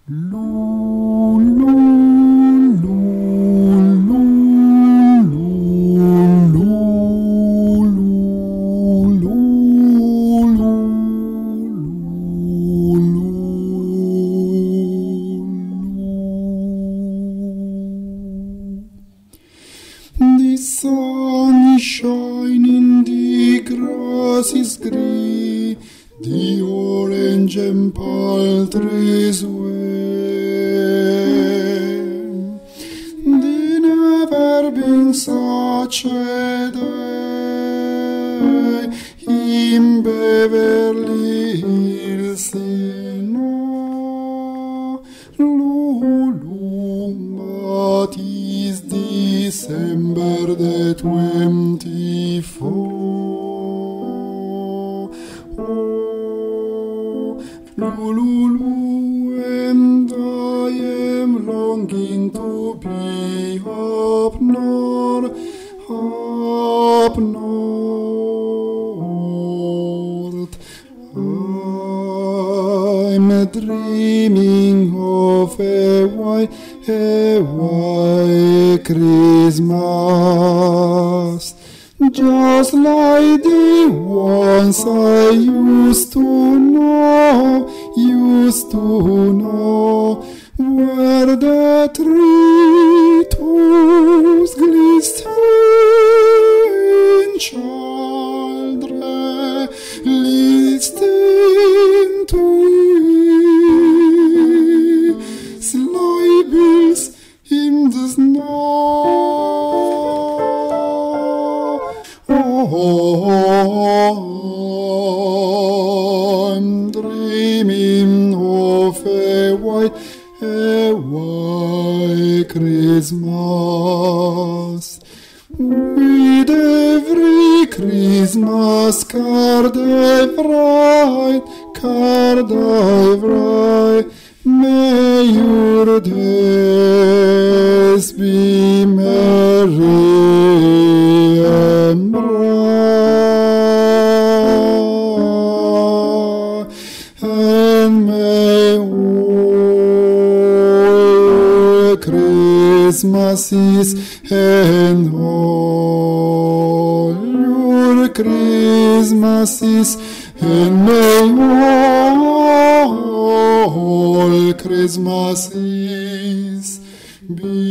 The sun is shining, the grass is green, the orange and palm trees wave. There never been such a day in Beverly Hills. No, but is December the 24th. Lulu, and I am longing to be up north. I'm dreaming of a white Christmas, just like the ones I used to know, where the treetops glisten, children listen to sleigh bells in the snow. I'm dreaming of a white Christmas, with every Christmas card I write, may your days be merry and bright, and may all Christmases and all your Christmases, and may all Christmases be